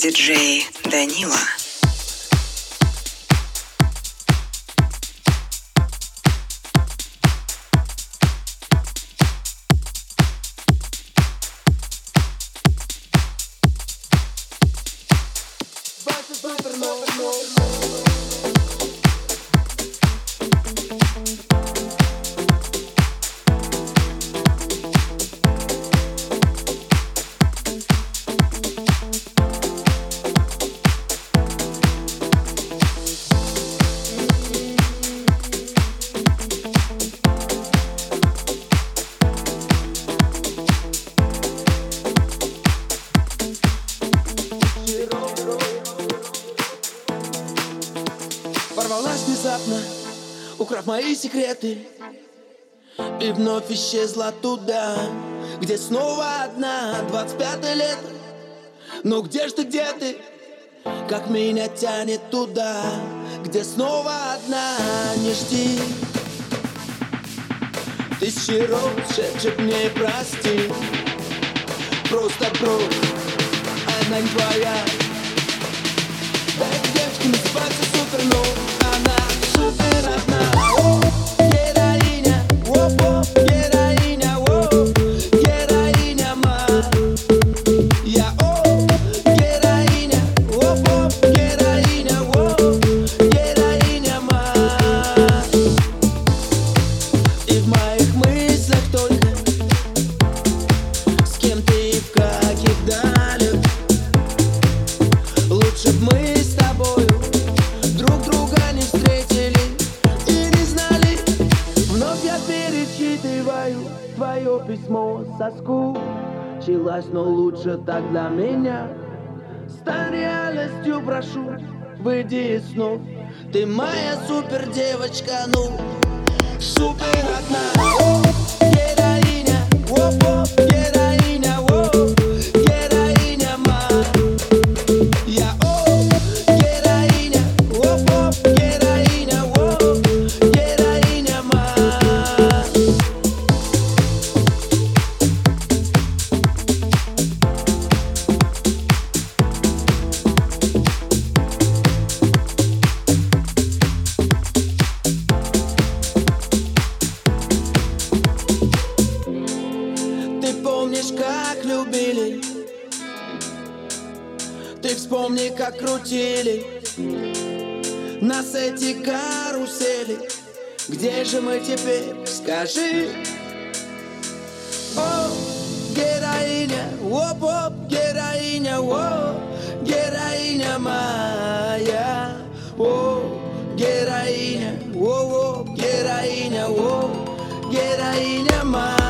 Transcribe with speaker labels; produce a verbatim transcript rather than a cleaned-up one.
Speaker 1: диджей Данила.
Speaker 2: Ворвалась внезапно, украв мои секреты, и вновь исчезла туда, где снова одна. Двадцать пятое лето, ну где ж ты, где ты? Как меня тянет туда, где снова одна. Не жди, тысячи роз шепчет мне прости. Просто брось, она не твоя. Дай девочке называется супер, но она супер одна. О, героиня, о-о, героиня, о, героиня моя. Я, о, героиня, о-о, героиня, о, героиня моя. И в моих мыслях только с кем ты и в каких далях. Лучше б мы с тобою друг друга не встретили и не знали. Вновь я перечитываю твое письмо, соскучилась, но лучше так для меня. Стань реальностью, прошу, выйди из снов. Ты моя супер девочка, ну, супер одна. О, героиня, о-о, героиня, о, героиня моя. Я, о, героиня, о-о, героиня, о, героиня моя. Ты помнишь, как любили? Ты вспомни, как крутили нас эти карусели. Где же мы теперь, скажи? О, героиня, оп-оп, героиня, о, героиня моя. О, героиня, о-о, героиня, о, героиня моя.